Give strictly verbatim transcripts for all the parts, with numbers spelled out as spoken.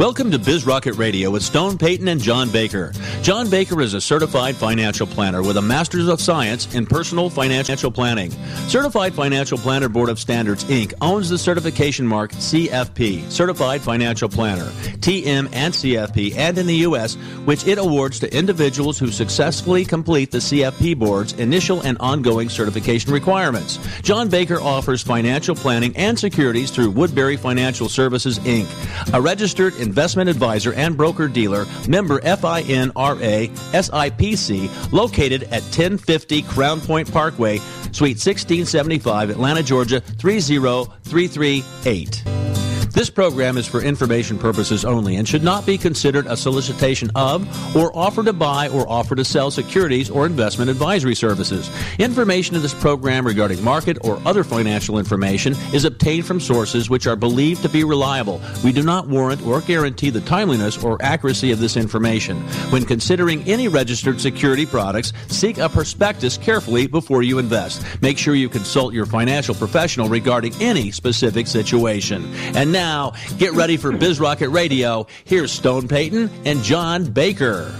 Welcome to Biz Rocket Radio with Stone Payton and John Baker. John Baker is a certified financial planner with a Master's of Science in Personal Financial Planning. Certified Financial Planner Board of Standards, Incorporated owns the certification mark C F P, Certified Financial Planner, T M and C F P, and in the U S, which it awards to individuals who successfully complete the C F P Board's initial and ongoing certification requirements. John Baker offers financial planning and securities through Woodbury Financial Services, Incorporated, a registered investment advisor and broker-dealer, member FINRA S I P C, located at ten fifty Crown Point Parkway, Suite sixteen seventy-five, Atlanta, Georgia, three zero three three eight. This program is for information purposes only and should not be considered a solicitation of or offer to buy or offer to sell securities or investment advisory services. Information in this program regarding market or other financial information is obtained from sources which are believed to be reliable. We do not warrant or guarantee the timeliness or accuracy of this information. When considering any registered security products, seek a prospectus carefully before you invest. Make sure you consult your financial professional regarding any specific situation. And now, Now, get ready for Biz Rocket Radio. Here's Stone Payton and John Baker.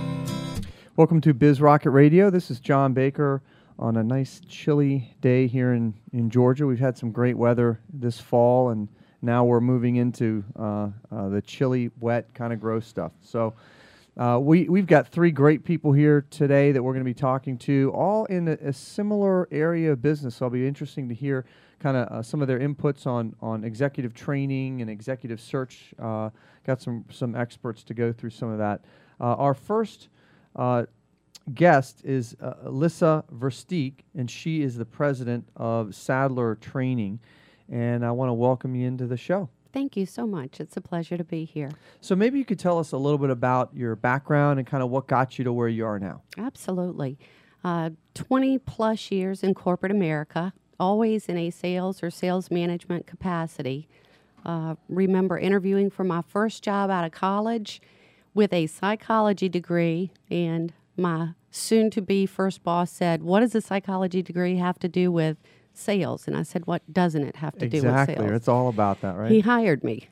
Welcome to Biz Rocket Radio. This is John Baker on a nice chilly day here in, in Georgia. We've had some great weather this fall, and now we're moving into uh, uh, the chilly, wet, kind of gross stuff. So uh, we, we've got three great people here today that we're going to be talking to, all in a, a similar area of business. So it'll be interesting to hear kind of uh, some of their inputs on, on executive training and executive search. Uh, got some, some experts to go through some of that. Uh, our first uh, guest is uh, Alyssa Versteeg, and she is the president of Sadler Training. And I want to welcome you into the show. Thank you so much. It's a pleasure to be here. So maybe you could tell us a little bit about your background and kind of what got you to where you are now. Absolutely. Uh, twenty plus years in corporate America, always in a sales or sales management capacity. Uh, remember interviewing for my first job out of college with a psychology degree, and my soon-to-be first boss said, "What does a psychology degree have to do with sales?" And I said, "What doesn't it have to exactly. do with sales?" Exactly. It's all about that, right? He hired me.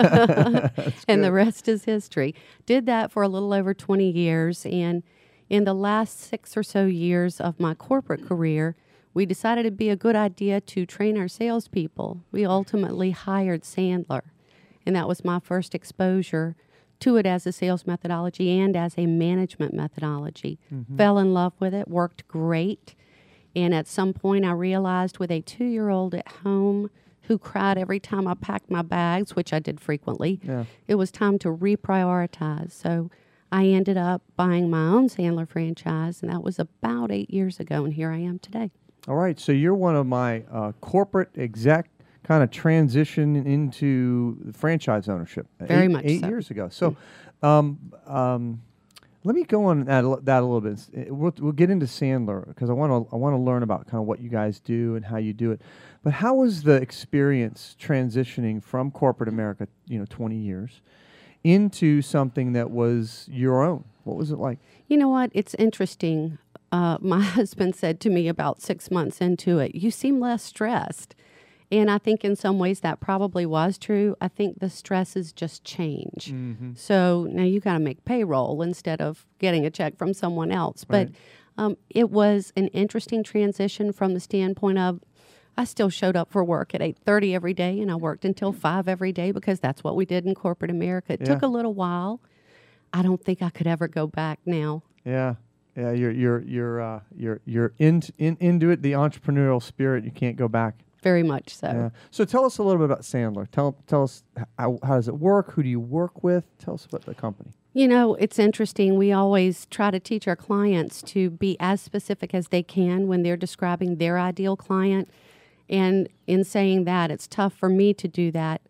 And the rest is history. Did that for a little over twenty years, and in the last six or so years of my corporate career, we decided it'd be a good idea to train our salespeople. We ultimately hired Sandler, and that was my first exposure to it as a sales methodology and as a management methodology. Mm-hmm. Fell in love with it, worked great, and at some point I realized with a two-year-old at home who cried every time I packed my bags, which I did frequently, yeah. It was time to reprioritize. So I ended up buying my own Sandler franchise, and that was about eight years ago, and here I am today. All right, so you're one of my uh, corporate exec kind of transition into franchise ownership. Very eight, much Eight so. years ago. So um, um, let me go on that, that a little bit. We'll, we'll get into Sandler because I want to I want to learn about kind of what you guys do and how you do it. But how was the experience transitioning from corporate America, you know, twenty years, into something that was your own? What was it like? You know what? It's interesting. Uh, my husband said to me about six months into it, "You seem less stressed." And I think in some ways that probably was true. I think the stresses just change. Mm-hmm. So now you got to make payroll instead of getting a check from someone else. Right. But um, it was an interesting transition from the standpoint of I still showed up for work at eight thirty every day, and I worked until five every day because that's what we did in corporate America. It yeah. took a little while. I don't think I could ever go back now. Yeah. Yeah, you're you're you're uh, you're you're in, in into it. The entrepreneurial spirit, you can't go back. Very much so. Yeah. So tell us a little bit about Sandler. Tell tell us how, how does it work? Who do you work with? Tell us about the company. You know, it's interesting. We always try to teach our clients to be as specific as they can when they're describing their ideal client. And in saying that, it's tough for me to do that.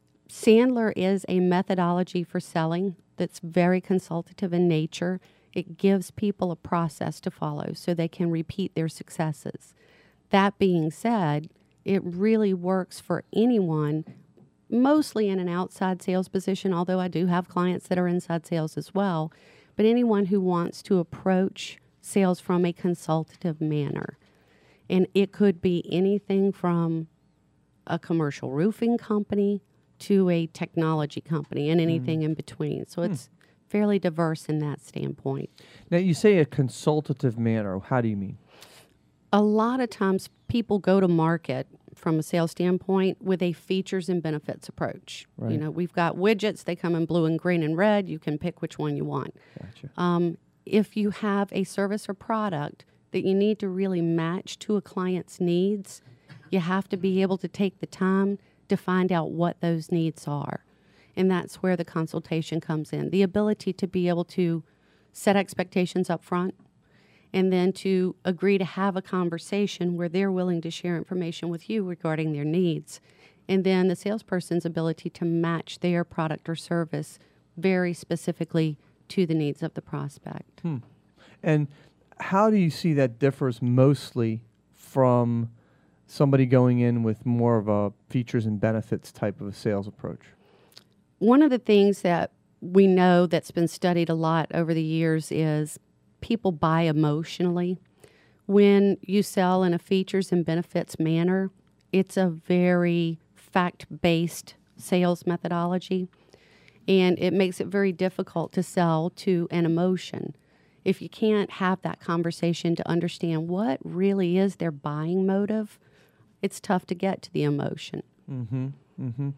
Sandler is a methodology for selling that's very consultative in nature. It gives people a process to follow so they can repeat their successes. That being said, it really works for anyone, mostly in an outside sales position, although I do have clients that are inside sales as well, but anyone who wants to approach sales from a consultative manner. And it could be anything from a commercial roofing company to a technology company and anything mm. in between. So mm. it's fairly diverse in that standpoint. Now, you say a consultative manner. How do you mean? A lot of times people go to market from a sales standpoint with a features and benefits approach. Right. You know, we've got widgets. They come in blue and green and red. You can pick which one you want. Gotcha. Um, if you have a service or product that you need to really match to a client's needs, you have to be able to take the time to find out what those needs are. And that's where the consultation comes in. The ability to be able to set expectations up front and then to agree to have a conversation where they're willing to share information with you regarding their needs. And then the salesperson's ability to match their product or service very specifically to the needs of the prospect. Hmm. And how do you see that differs mostly from somebody going in with more of a features and benefits type of a sales approach? One of the things that we know that's been studied a lot over the years is people buy emotionally. When you sell in a features and benefits manner, it's a very fact-based sales methodology, and it makes it very difficult to sell to an emotion. If you can't have that conversation to understand what really is their buying motive, it's tough to get to the emotion. Mm-hmm. Mm-hmm.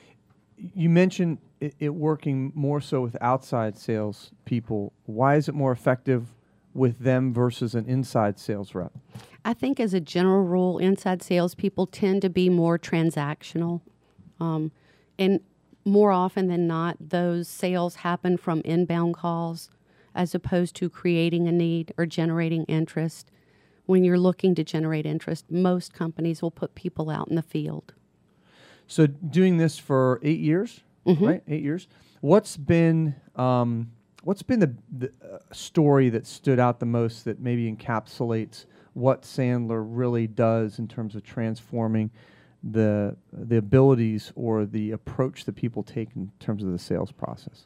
You mentioned it, it working more so with outside sales people. Why is it more effective with them versus an inside sales rep? I think as a general rule, inside salespeople tend to be more transactional. Um, and more often than not, those sales happen from inbound calls as opposed to creating a need or generating interest. When you're looking to generate interest, most companies will put people out in the field. So doing this for eight years, mm-hmm. right? Eight years. What's been um, what's been the, the uh, story that stood out the most that maybe encapsulates what Sandler really does in terms of transforming the the abilities or the approach that people take in terms of the sales process?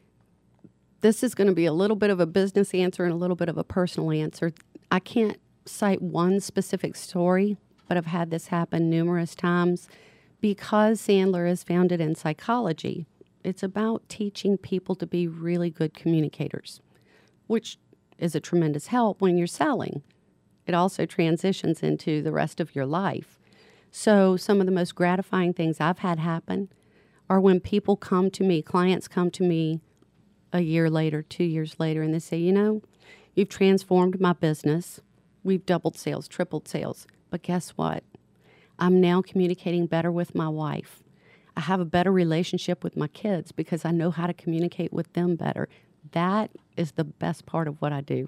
This is going to be a little bit of a business answer and a little bit of a personal answer. I can't cite one specific story, but I've had this happen numerous times. Because Sandler is founded in psychology, it's about teaching people to be really good communicators, which is a tremendous help when you're selling. It also transitions into the rest of your life. So some of the most gratifying things I've had happen are when people come to me, clients come to me a year later, two years later, and they say, you know, you've transformed my business. We've doubled sales, tripled sales. But guess what? I'm now communicating better with my wife. I have a better relationship with my kids because I know how to communicate with them better. That is the best part of what I do.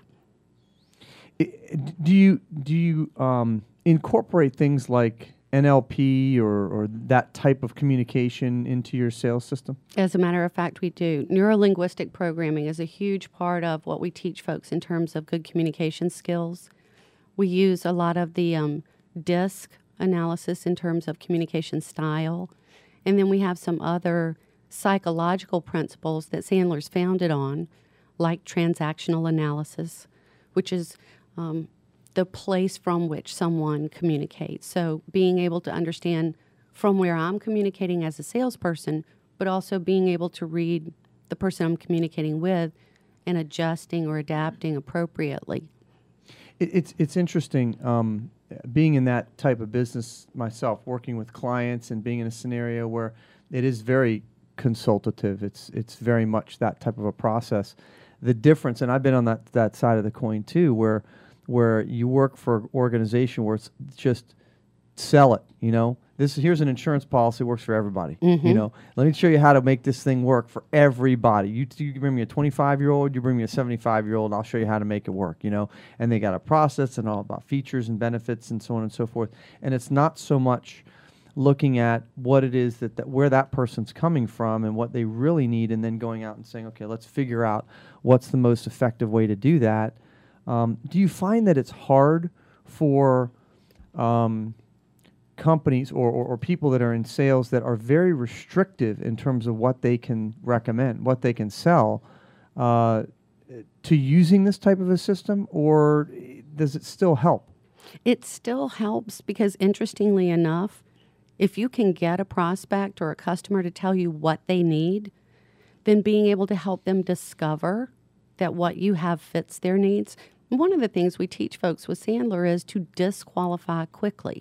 Do you do you um, incorporate things like N L P or, or that type of communication into your sales system? As a matter of fact, we do. Neuro-linguistic programming is a huge part of what we teach folks in terms of good communication skills. We use a lot of the um, DISC analysis in terms of communication style. And then we have some other psychological principles that Sandler's founded on, like transactional analysis, which is um, the place from which someone communicates. So being able to understand from where I'm communicating as a salesperson, but also being able to read the person I'm communicating with and adjusting or adapting appropriately. It, it's, it's interesting. Um, being in that type of business myself, working with clients and being in a scenario where it is very consultative, it's it's very much that type of a process. The difference, and I've been on that, that side of the coin too, where where you work for an organization where it's just sell it, you know. This here's an insurance policy, works for everybody. Mm-hmm. You know, let me show you how to make this thing work for everybody. You, you bring me a twenty-five-year-old, you bring me a seventy-five-year-old, I'll show you how to make it work. You know, and they got a process and all about features and benefits and so on and so forth. And it's not so much looking at what it is that, that where that person's coming from and what they really need, and then going out and saying, okay, let's figure out what's the most effective way to do that. Um, do you find that it's hard for um, companies or, or, or people that are in sales that are very restrictive in terms of what they can recommend, what they can sell, uh, to using this type of a system, or does it still help? It still helps because, interestingly enough, If you can get a prospect or a customer to tell you what they need, then being able to help them discover that what you have fits their needs. One of the things we teach folks with Sandler is to disqualify quickly.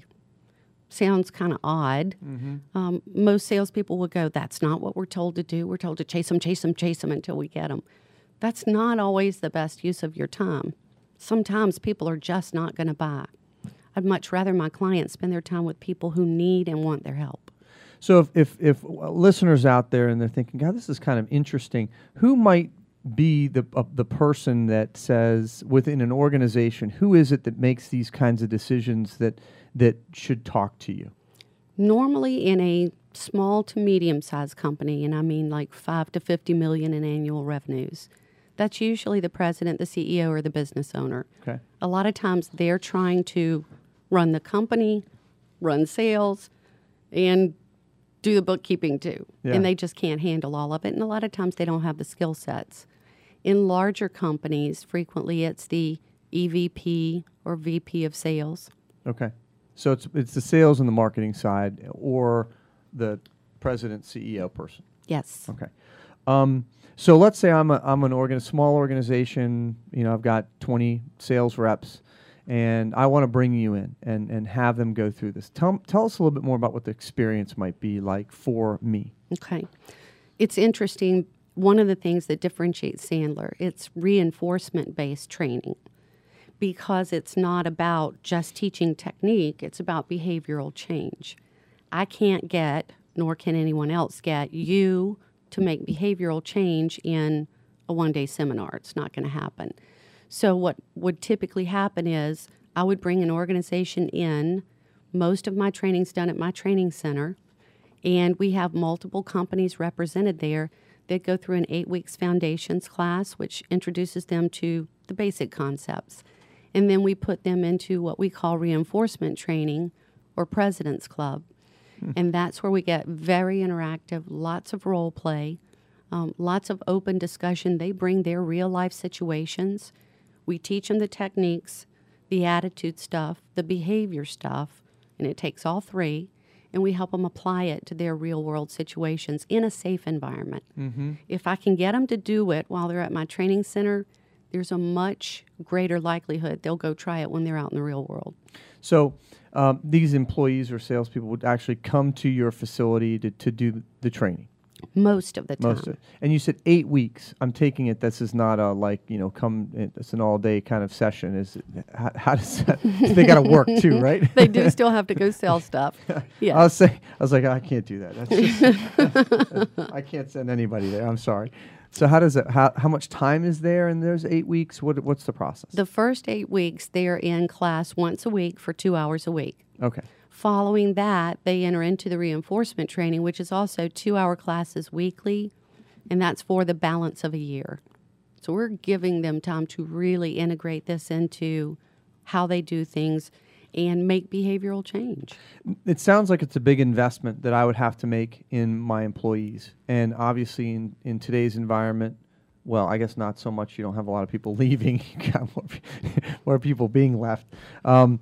Sounds kind of odd. Mm-hmm. Um, most salespeople will go, that's not what we're told to do. We're told to chase them, chase them, chase them until we get them. That's not always the best use of your time. Sometimes people are just not going to buy. I'd much rather my clients spend their time with people who need and want their help. So if, if, if listeners out there and they're thinking, God, this is kind of interesting, who might be the uh, the person that says within an organization, who is it that makes these kinds of decisions that that should talk to you? Normally in a small to medium-sized company, and I mean like five to fifty million in annual revenues, that's usually the president, the C E O, or the business owner. Okay. A lot of times they're trying to run the company, run sales, and do the bookkeeping too. Yeah. And they just can't handle all of it. And a lot of times they don't have the skill sets. In larger companies, frequently it's the E V P or V P of sales. Okay. So it's it's the sales and the marketing side, or the president, C E O person. Yes. Okay. Um, so let's say I'm a I'm an organ small organization. You know, I've got twenty sales reps, and I want to bring you in and, and have them go through this. Tell tell us a little bit more about what the experience might be like for me. Okay. It's interesting. One of the things that differentiates Sandler, it's reinforcement-based training, because it's not about just teaching technique, it's about behavioral change. I can't get, nor can anyone else get, you to make behavioral change in a one-day seminar. It's not going to happen. So what would typically happen is I would bring an organization in. Most of my training's done at my training center, and we have multiple companies represented there that go through an eight weeks foundations class, which introduces them to the basic concepts. And then we put them into what we call reinforcement training or President's Club. Hmm. And that's where we get very interactive, lots of role play, um, lots of open discussion. They bring their real life situations. We teach them the techniques, the attitude stuff, the behavior stuff, and it takes all three, and we help them apply it to their real world situations in a safe environment. Mm-hmm. If I can get them to do it while they're at my training center, there's a much greater likelihood they'll go try it when they're out in the real world. So um, these employees or salespeople would actually come to your facility to, to do the training? Most of the time. Most of it. And you said eight weeks. I'm taking it this is not a, like, you know, come, it's an all-day kind of session. Is it, how, how does that, they got to work too, right? They do still have to go sell stuff. Yeah. I was saying, I was like, I can't do that. That's just, I can't send anybody there. I'm sorry. So how does it, how, how much time is there in those eight weeks? What What's the process? The first eight weeks, they're in class once a week for two hours a week. Okay. Following that, they enter into the reinforcement training, which is also two-hour classes weekly, and that's for the balance of a year. So we're giving them time to really integrate this into how they do things and make behavioral change. It sounds like it's a big investment that I would have to make in my employees. And obviously in, in today's environment, well, I guess not so much. You don't have a lot of people leaving. You got more, more people being left. Um,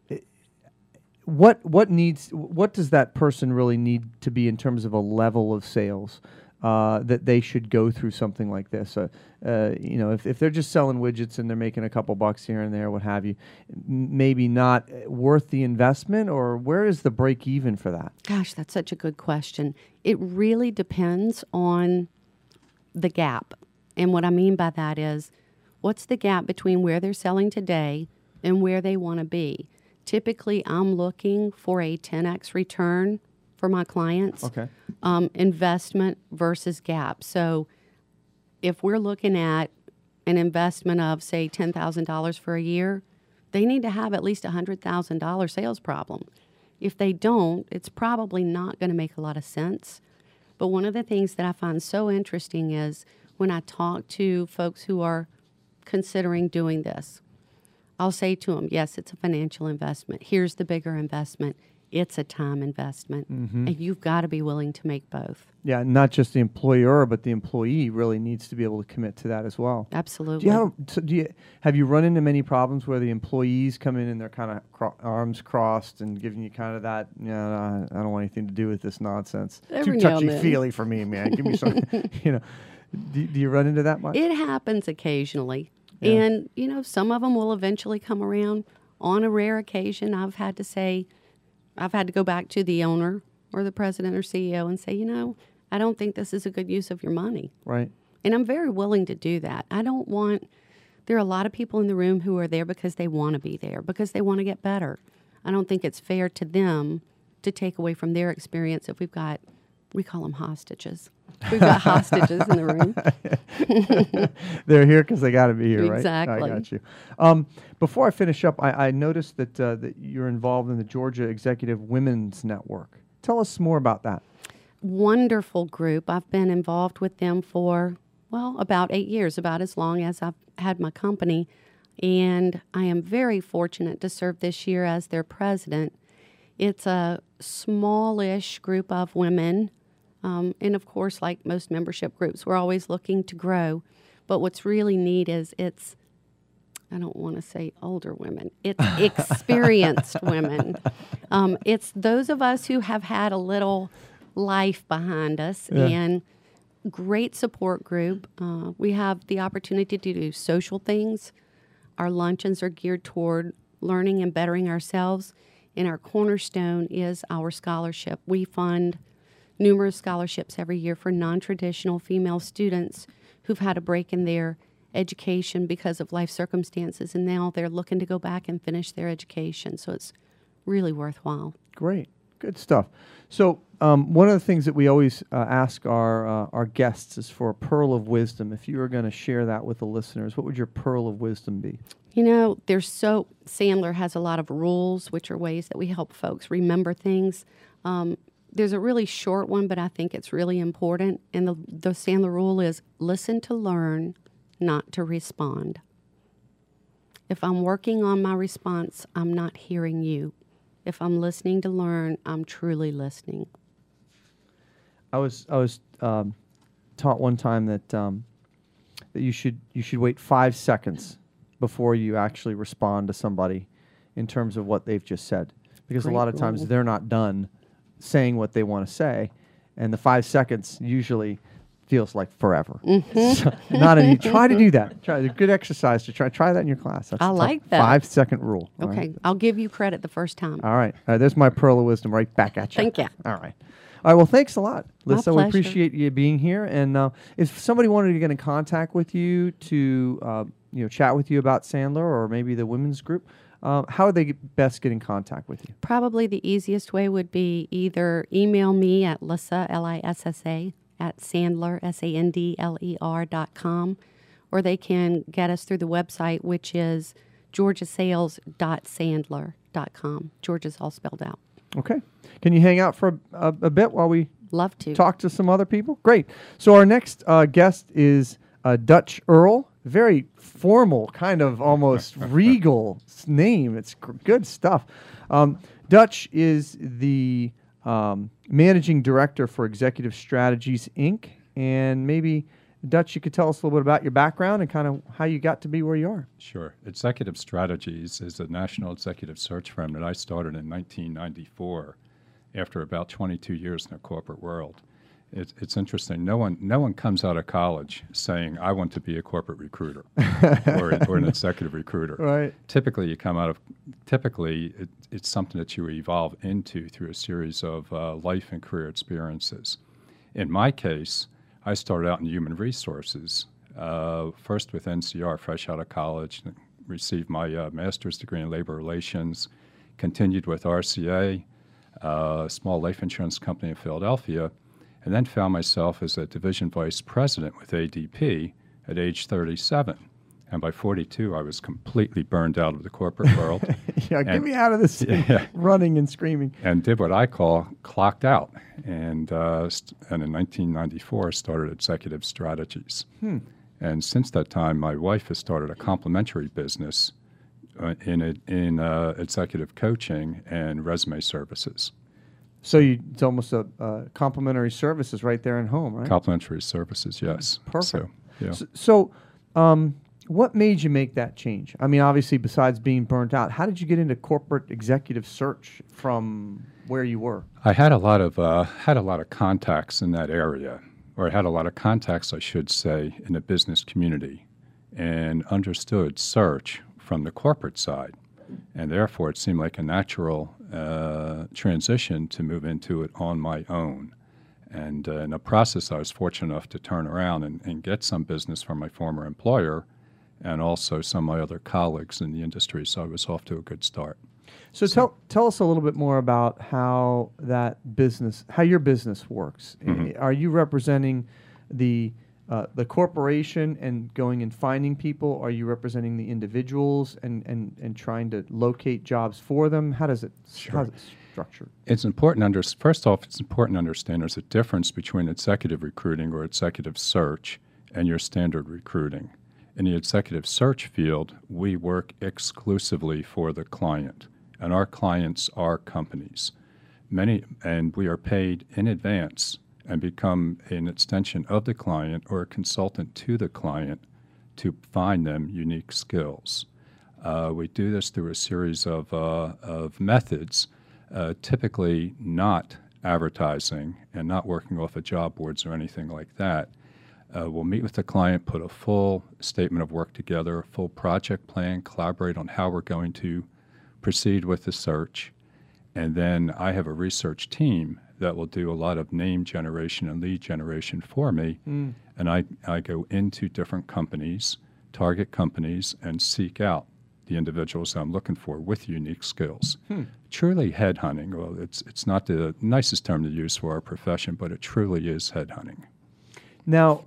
What what needs what does that person really need to be in terms of a level of sales uh, that they should go through something like this? Uh, uh, you know, if, if they're just selling widgets and they're making a couple bucks here and there, what have you, m- maybe not worth the investment, or where is the break even for that? Gosh, that's such a good question. It really depends on the gap. And what I mean by that is, what's the gap between where they're selling today and where they want to be? Typically, I'm looking for a ten x return for my clients. Okay. Um, investment versus gap. So if we're looking at an investment of, say, ten thousand dollars for a year, they need to have at least a one hundred thousand dollars sales problem. If they don't, it's probably not going to make a lot of sense. But one of the things that I find so interesting is when I talk to folks who are considering doing this, I'll say to them, yes, it's a financial investment. Here's the bigger investment. it's a time investment, Mm-hmm. and you've got to be willing to make both. Yeah, not just the employer, but the employee really needs to be able to commit to that as well. Absolutely. Do you have, so do you, have you run into many problems where the employees come in and they're kind of cro- arms crossed and giving you kind of that, you know, I, I don't want anything to do with this nonsense. Every Too now and then. touchy-feely for me, man. Give me some, you know. Do, do you run into that much? It happens occasionally. Yeah. And, you know, some of them will eventually come around. On a rare occasion, I've had to say, I've had to go back to the owner or the president or C E O and say, you know, I don't think this is a good use of your money. Right. And I'm very willing to do that. I don't want, there are a lot of people in the room who are there because they want to be there, because they want to get better. I don't think it's fair to them to take away from their experience if we've got, we call them hostages. We've got hostages in the room. They're here because they got to be here, right? Exactly. I got you. Um, before I finish up, I, I noticed that, uh, that you're involved in the Georgia Executive Women's Network. Tell us more about that. Wonderful group. I've been involved with them for, well, about eight years, about as long as I've had my company. And I am very fortunate to serve this year as their president. It's a smallish group of women. Um, and of course, like most membership groups, we're always looking to grow. But what's really neat is it's, I don't want to say older women, it's experienced women. Um, it's those of us who have had a little life behind us, Yeah. and great support group. Uh, we have the opportunity to do social things. Our luncheons are geared toward learning and bettering ourselves, and our cornerstone is our scholarship. We fund numerous scholarships every year for non-traditional female students who've had a break in their education because of life circumstances, and now they're looking to go back and finish their education. So it's really worthwhile. Great. Good stuff. So um, one of the things that we always uh, ask our uh, our guests is for a pearl of wisdom. If you were going to share that with the listeners, what would your pearl of wisdom be? You know, there's so, Sandler has a lot of rules, which are ways that we help folks remember things. Um, there's a really short one, but I think it's really important. And the, the Sandler rule is listen to learn, not to respond. If I'm working on my response, I'm not hearing you. If I'm listening to learn, I'm truly listening. I was I was um, taught one time that um, that you should you should wait five seconds before you actually respond to somebody in terms of what they've just said, because Great a lot of times rule. they're not done saying what they want to say, and the five seconds usually feels like forever. Mm-hmm. So not any. Try to do that. Try a good exercise to try try that in your class. That's I a tough like that. Five second rule. All Okay, right. I'll give you credit the first time. All right. All right. There's my pearl of wisdom right back at you. Thank you. All right. All right. Well, thanks a lot, My Lissa. We pleasure. appreciate you being here. And uh, if somebody wanted to get in contact with you to uh, you know chat with you about Sandler or maybe the women's group, uh, how would they get best get in contact with you? Probably the easiest way would be either email me at Lissa, L I S S A, at Sandler, S A N D L E R dot com, or they can get us through the website, which is georgia sales dot sandler dot com. Georgia's all spelled out. Okay. Can you hang out for a, a, a bit while we Love to. talk to some other people? Great. So our next uh, guest is uh, Dutch Earl. Very formal, kind of almost regal s- name. It's gr- good stuff. Um, Dutch is the um, managing director for Executive Strategies, Incorporated. And maybe, Dutch, you could tell us a little bit about your background and kind of how you got to be where you are. Sure. Executive Strategies is a national executive search firm that I started in nineteen ninety-four after about twenty-two years in the corporate world. It's, it's interesting. No one, no one comes out of college saying, I want to be a corporate recruiter or, a- or an executive recruiter. Right. Typically, you come out of, typically, it, it's something that you evolve into through a series of uh, life and career experiences. In my case, I started out in human resources, uh, first with N C R, fresh out of college, received my uh, master's degree in labor relations, continued with R C A, uh, a small life insurance company in Philadelphia, and then found myself as a division vice president with A D P at age thirty-seven. And by forty-two, I was completely burned out of the corporate world. Yeah, get And- me out of this Yeah. running and screaming. and did what I call clocked out. And uh, st- and in nineteen ninety-four, started Executive Strategies. Hmm. And since that time, my wife has started a complementary business uh, in a, in uh, executive coaching and resume services. So you, it's almost a uh, complimentary services right there in home, right? Complimentary services, yes. Perfect. So, yeah. So, so um, what made you make that change? I mean, obviously, besides being burnt out, how did you get into corporate executive search from where you were? I had a lot of uh, had a lot of contacts in that area, or I had a lot of contacts, I should say, in the business community, and understood search from the corporate side, and therefore it seemed like a natural uh, transition to move into it on my own. And uh, in the process, I was fortunate enough to turn around and, and get some business from my former employer, and also some of my other colleagues in the industry. So I was off to a good start. So, so tell tell us a little bit more about how that business, how your business works. Mm-hmm. Are you representing the uh, the corporation and going and finding people? Are you representing the individuals and, and, and trying to locate jobs for them? How does it Sure. how's it structured? It's important to under, first off, it's important to understand there's a difference between executive recruiting or executive search and your standard recruiting. In the executive search field, we work exclusively for the client, and our clients are companies. Many, and we are paid in advance and become an extension of the client or a consultant to the client to find them unique skills. Uh, we do this through a series of, uh, of methods, uh, typically not advertising and not working off of job boards or anything like that. Uh, we'll meet with the client, put a full statement of work together, a full project plan, collaborate on how we're going to proceed with the search. And then I have a research team that will do a lot of name generation and lead generation for me. Mm. And I, I go into different companies, target companies, and seek out the individuals I'm looking for with unique skills. Hmm. Truly headhunting. Well, it's, it's not the nicest term to use for our profession, but it truly is headhunting. Now,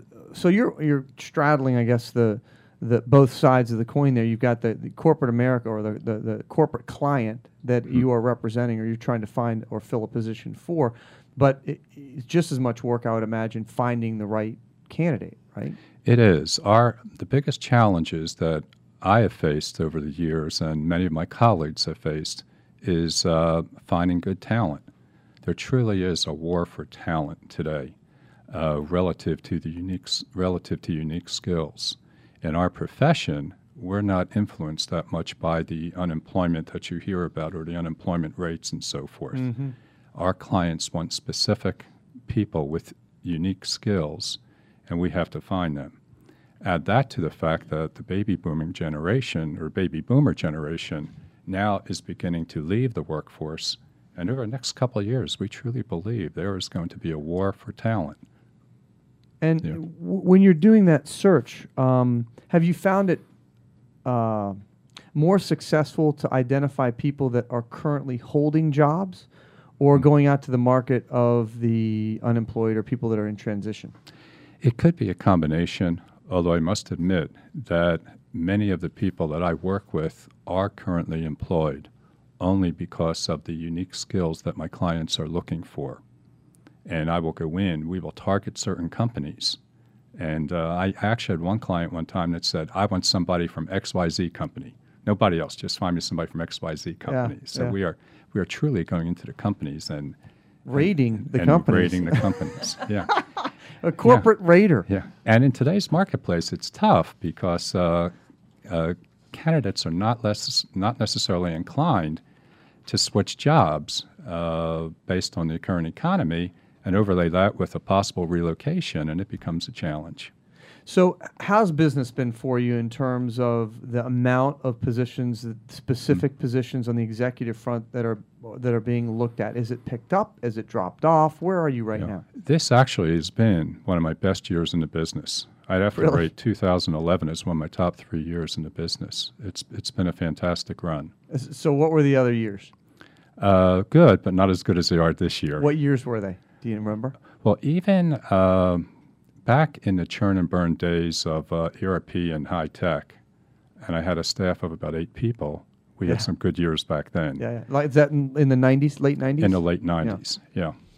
so you're you're straddling, I guess, the the both sides of the coin there. You've got the, the corporate America or the, the, the corporate client that mm-hmm. you are representing or you're trying to find or fill a position for, but it, it's just as much work, I would imagine, finding the right candidate, right? It is. Our the biggest challenges that I have faced over the years and many of my colleagues have faced is uh, finding good talent. There truly is a war for talent today. Uh, relative to the unique, relative to unique skills. In our profession, we're not influenced that much by the unemployment that you hear about or the unemployment rates and so forth. Mm-hmm. Our clients want specific people with unique skills, and we have to find them. Add that to the fact that the baby booming generation or baby boomer generation now is beginning to leave the workforce, and over the next couple of years, we truly believe there is going to be a war for talent. And yeah. w- when you're doing that search, um, have you found it uh, more successful to identify people that are currently holding jobs or mm-hmm. going out to the market of the unemployed or people that are in transition? It could be a combination, although I must admit that many of the people that I work with are currently employed only because of the unique skills that my clients are looking for. And I will go in, we will target certain companies. And uh, I actually had one client one time that said, I want somebody from X Y Z company. Nobody else, just find me somebody from X Y Z company. Yeah, so yeah. we are we are truly going into the companies and raiding and, the and companies. raiding the companies, yeah. A corporate yeah. raider. Yeah, and in today's marketplace, it's tough because uh, uh, candidates are not less not necessarily inclined to switch jobs uh, based on the current economy, and overlay that with a possible relocation, and it becomes a challenge. So how's business been for you in terms of the amount of positions, specific mm-hmm. positions on the executive front that are that are being looked at? Is it picked up? Is it dropped off? Where are you right you know, now? This actually has been one of my best years in the business. I'd have to really? rate two thousand eleven as one of my top three years in the business. It's It's been a fantastic run. So what were the other years? Uh, good, but not as good as they are this year. What years were they? Do you remember? Well, even uh, back in the churn and burn days of uh, E R P and high tech, and I had a staff of about eight people, we yeah. had some good years back then. Yeah, yeah. Like, is that in, in the nineties, late nineties? In the late nineties, yeah. yeah.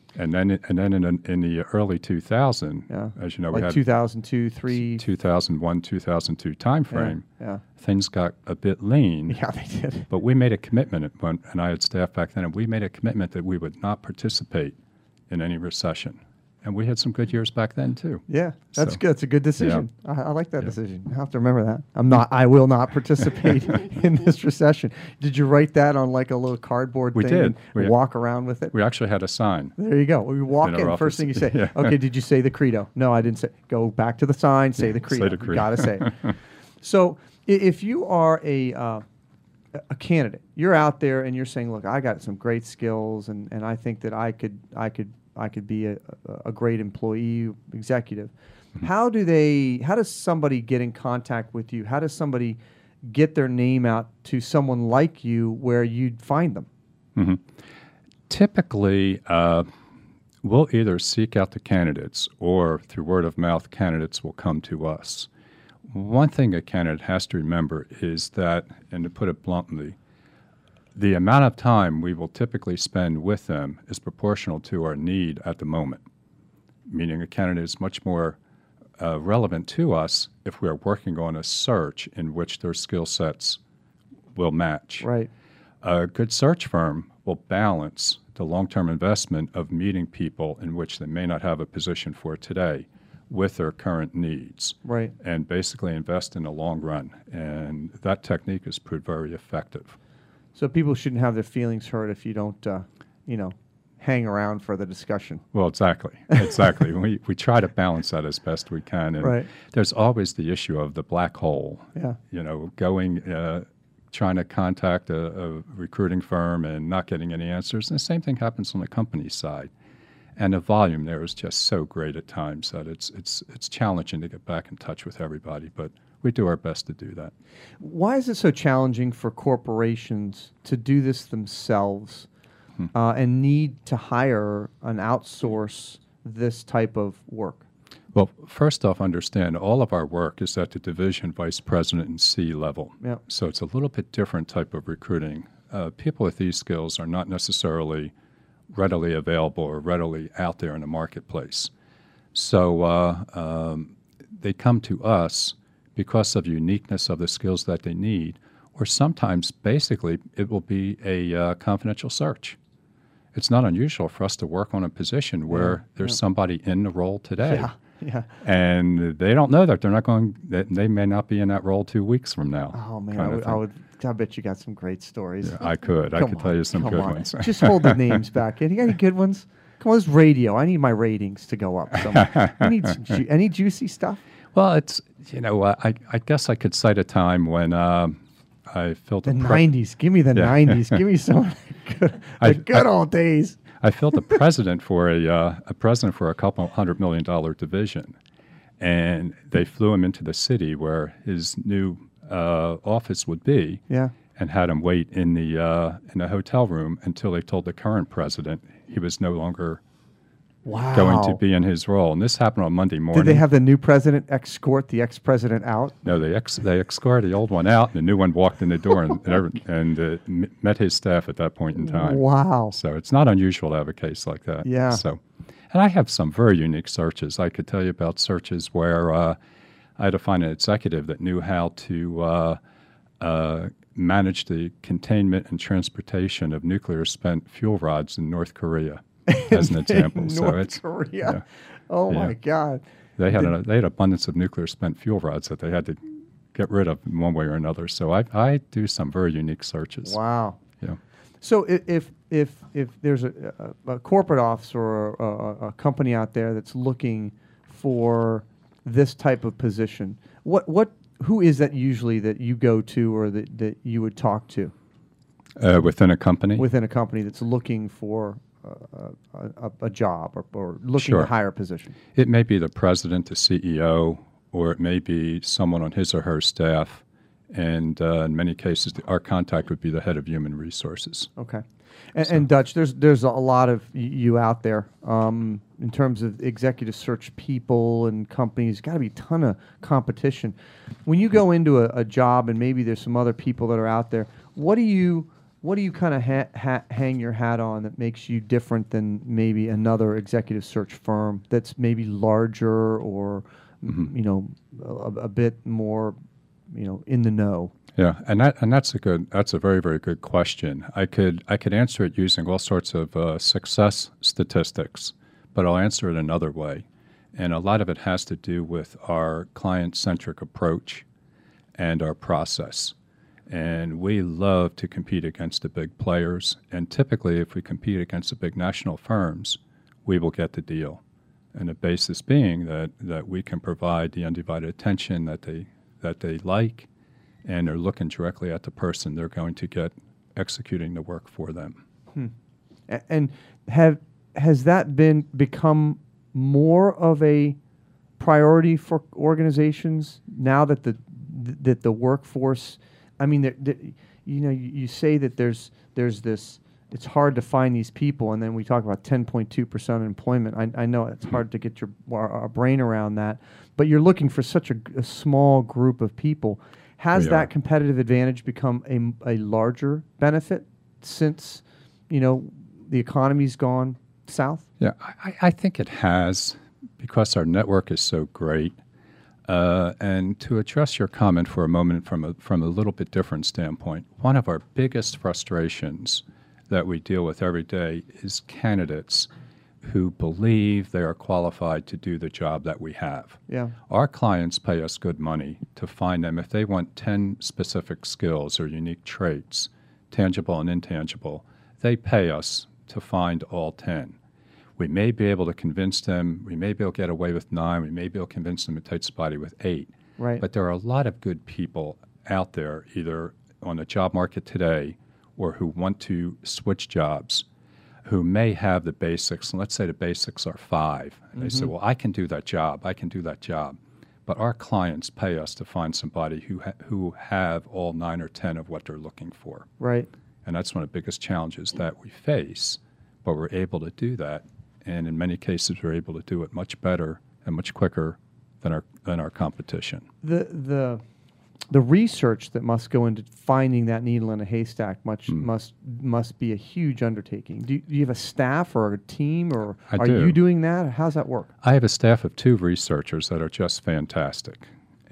And then, and then in, in the early two thousand, Yeah. as you know, Like we had two thousand two, three. two thousand one, two thousand two time frame. Yeah. Things got a bit lean. Yeah, they did. But we made a commitment, at one, and I had staff back then, and we made a commitment that we would not participate in any recession. And we had some good years back then, too. Yeah, that's So, good. It's a good decision. I, I like that decision. I have to remember that. I'm not. I will not participate in this recession. Did you write that on like a little cardboard We thing did. and We- walk around with it? We actually had a sign. There you go. We walk In in. our First office. thing you say, Yeah. okay, did you say the credo? No, I didn't say. Go back to the sign. Say the Say credo. the You credo. gotta say it. So i- if you are a uh, a candidate, you're out there and you're saying, look, I got some great skills, and, and I think that I could I could I could be a, a, a great employee executive. Mm-hmm. How do they? How does somebody get in contact with you? How does somebody get their name out to someone like you where you'd find them? hmm Typically, uh, we'll either seek out the candidates or through word of mouth, candidates will come to us. One thing a candidate has to remember is that, and to put it bluntly, the amount of time we will typically spend with them is proportional to our need at the moment, meaning a candidate is much more uh, relevant to us if we are working on a search in which their skill sets will match. Right. A good search firm will balance the long-term investment of meeting people in which they may not have a position for today with their current needs, Right. and basically invest in the long run. And that technique has proved very effective. So people shouldn't have their feelings hurt if you don't, uh, you know, hang around for the discussion. Well, exactly, exactly. we we try to balance that as best we can, and Right. there's always the issue of the black hole. Yeah. You know, going, uh, trying to contact a, a recruiting firm and not getting any answers. And the same thing happens on the company side. And the volume there is just so great at times that it's it's it's challenging to get back in touch with everybody, but we do our best to do that. Why is it so challenging for corporations to do this themselves Hmm. uh, and need to hire an outsource this type of work? Well, first off, understand all of our work is at the division vice president and C level. Yep. So it's a little bit different type of recruiting. Uh, people with these skills are not necessarily readily available or readily out there in the marketplace. So uh, um, they come to us because of uniqueness of the skills that they need, or sometimes basically it will be a uh, confidential search. It's not unusual for us to work on a position where Yeah, there's yeah. somebody in the role today. Yeah, yeah. And they don't know that they're not going, that they may not be in that role two weeks from now. Oh man, kind I of would, I thing. would. I bet you got some great stories. I could. I Come could on, tell you some come good on. ones. Just hold the names back. You got any good ones? Come on, it's radio. I need my ratings to go up. Some, I need some ju- any juicy stuff. Well, it's, you know, uh, I, I guess I could cite a time when um, I filled The a pre- nineties. Give me the Yeah. nineties. Give me some of the good, the I- good I- old days. I filled a president for a uh, a president for a couple hundred million dollar division, and they flew him into the city where his new uh, office would be, Yeah. and had him wait in the uh, in a hotel room until they told the current president he was no longer Wow. going to be in his role. And this happened on Monday morning. Did they have the new president escort the ex-president out? No, they ex- they escorted the old one out, and the new one walked in the door and and, every- and uh, m- met his staff at that point in time. Wow. So it's not unusual to have a case like that. Yeah. So, and I have some very unique searches. I could tell you about searches where uh, I had to find an executive that knew how to uh, uh, manage the containment and transportation of nuclear spent fuel rods in North Korea, as an example. In so North it's Korea. yeah. Oh Yeah. my God. They had Did- a, they had abundance of nuclear spent fuel rods that they had to get rid of in one way or another. So I I do some very unique searches. Wow. Yeah. So i- if if if there's a, a, a corporate office or a, a, a company out there that's looking for this type of position, what what who is that usually that you go to or that, that you would talk to Uh, within a company. within a company that's looking for uh, a, a, a job or, or looking Sure. to hire a position? It may be the president, the C E O, or it may be someone on his or her staff. And uh, in many cases, the, our contact would be the head of human resources. Okay. And, and Dutch, there's there's a lot of y- you out there um, in terms of executive search people and companies. Got to be a ton of competition. When you go into a, a job and maybe there's some other people that are out there, what do you what do you kind of ha- ha- hang your hat on that makes you different than maybe another executive search firm that's maybe larger or, mm-hmm. you know, a, a bit more, you know, in the know? Yeah, and that and that's a good that's a very very good question. I could I could answer it using all sorts of uh, success statistics, but I'll answer it another way, and a lot of it has to do with our client-centric approach and our process. And we love to compete against the big players, and typically, if we compete against the big national firms, we will get the deal. And the basis being that that we can provide the undivided attention that they that they like. And they're looking directly at the person they're going to get executing the work for them. Hmm. A- and have has that been become more of a priority for organizations now that the th- that the workforce? I mean, the, the, you know, you, you say that there's there's this. It's hard to find these people, and then we talk about ten point two percent unemployment. I, I know it's hard to get your our, our brain around that, but you're looking for such a, a small group of people. Has We that are. competitive advantage become a, a larger benefit since, you know, the economy's gone south? Yeah, I, I think it has because our network is so great. Uh, and to address your comment for a moment from a, from a little bit different standpoint, one of our biggest frustrations that we deal with every day is candidates who believe they are qualified to do the job that we have. Yeah. Our clients pay us good money to find them. If they want ten specific skills or unique traits, tangible and intangible, they pay us to find all ten. We may be able to convince them, we may be able to get away with nine, we may be able to convince them to take somebody with eight. Right. But there are a lot of good people out there, either on the job market today or who want to switch jobs, who may have the basics, and let's say the basics are five. And Mm-hmm. they say, well, I can do that job, I can do that job. But our clients pay us to find somebody who ha- who have all nine or ten of what they're looking for. Right. And that's one of the biggest challenges that we face, but we're able to do that. And in many cases, we're able to do it much better and much quicker than our than our competition. The the the research that must go into finding that needle in a haystack much Mm. must must be a huge undertaking. Do you, do you have a staff or a team, or I are do. you doing that? How's that work? I have a staff of two researchers that are just fantastic.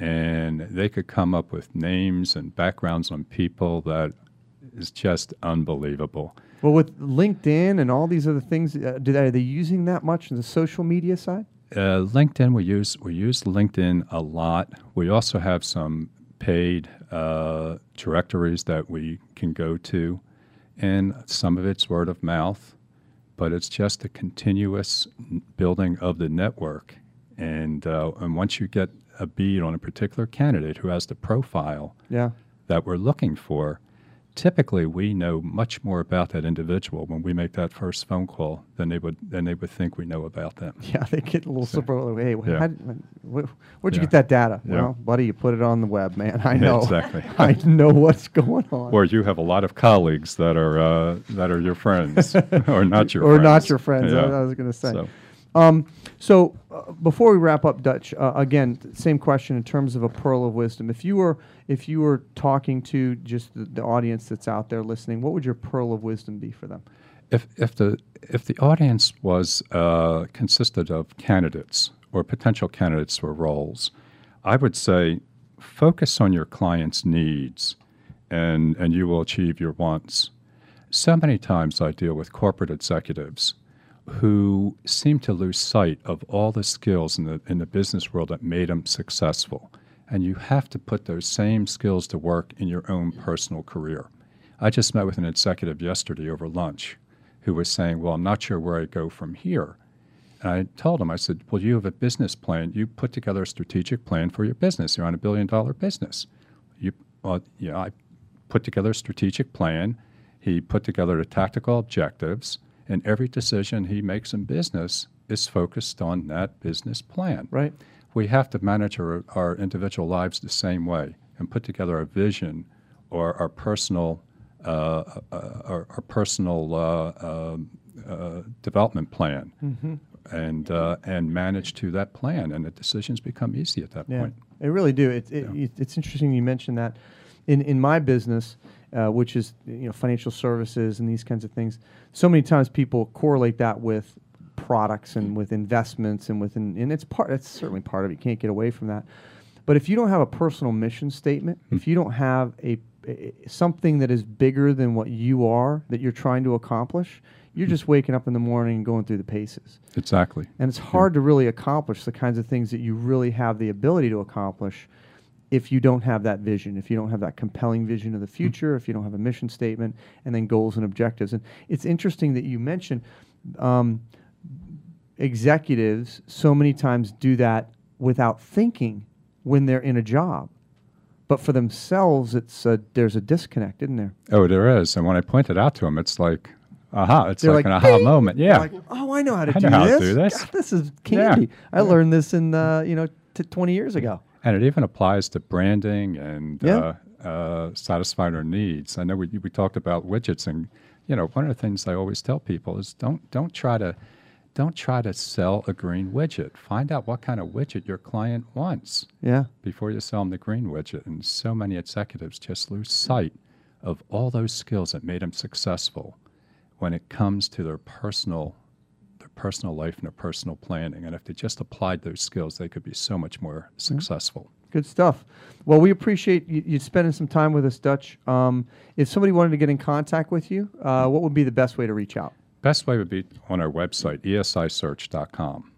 And they could come up with names and backgrounds on people that is just unbelievable. Well, with LinkedIn and all these other things, uh, do they, are they using that much in the social media side? Uh, LinkedIn, we use we use LinkedIn a lot. We also have some paid uh, directories that we can go to, and some of it's word of mouth, but it's just a continuous n- building of the network. And uh, and once you get a bead on a particular candidate who has the profile Yeah. that we're looking for, typically we know much more about that individual when we make that first phone call than they would than they would think we know about them. Yeah, they get a little surprised. Hey, wh- Yeah. how did- wh- where'd you Yeah. get that data? Yeah. Well, buddy, you put it on the web, man. I know. Exactly. I know what's going on. Or you have a lot of colleagues that are uh, that are your friends, or not your or friends. not your friends. Yeah. I, I was going to say. So, Um, so uh, before we wrap up, Dutch, uh, again, th- same question in terms of a pearl of wisdom. If you were if you were talking to just the, the audience that's out there listening, what would your pearl of wisdom be for them? if if the if the audience was uh, consisted of candidates or potential candidates for roles, I would say focus on your client's needs, and and you will achieve your wants. So many times I deal with corporate executives who seem to lose sight of all the skills in the in the business world that made them successful. And you have to put those same skills to work in your own personal career. I just met with an executive yesterday over lunch who was saying, well, I'm not sure where I go from here. And I told him, I said, well, you have a business plan. You put together a strategic plan for your business. You're on a billion dollar business. You, well, you know, I put together a strategic plan. He put together the tactical objectives, and every decision he makes in business is focused on that business plan. Right. We have to manage our, our individual lives the same way and put together a vision or our personal uh, uh, our, our personal uh, uh, uh, development plan, Mm-hmm. and uh, and manage to that plan, and the decisions become easy at that Yeah, point. they really do. It, it, Yeah. it, it's interesting you mentioned that. In in my business, uh, which is you know financial services and these kinds of things. So many times people correlate that with products and with investments and with and it's part. It's certainly part of it. You can't get away from that. But if you don't have a personal mission statement, mm-hmm. if you don't have a, a something that is bigger than what you are that you're trying to accomplish, you're just waking up in the morning and going through the paces. Exactly. And it's hard yeah. to really accomplish the kinds of things that you really have the ability to accomplish if you don't have that vision, if you don't have that compelling vision of the future, mm-hmm. if you don't have a mission statement, and then goals and objectives. And it's interesting that you mentioned um, executives so many times do that without thinking when they're in a job. But for themselves, it's a, there's a disconnect, isn't there? Oh, there is. And when I point it out to them, it's like, aha, it's They're like, like an aha Bing! moment. Yeah. Like, oh, I know how to I do know how this. to do this. God, this is candy. Yeah. I learned this in, uh, you know, t- twenty years ago. And it even applies to branding and Yeah. uh, uh, satisfying our needs. I know we we talked about widgets, and you know, one of the things I always tell people is don't don't try to don't try to sell a green widget. Find out what kind of widget your client wants. Yeah. Before you sell them the green widget. And so many executives just lose sight of all those skills that made them successful when it comes to their personal their personal life and their personal planning. And if they just applied those skills, they could be so much more successful. Good stuff. Well, we appreciate you, you spending some time with us, Dutch. Um, if somebody wanted to get in contact with you, uh, what would be the best way to reach out? Best way would be on our website, E S I search dot com.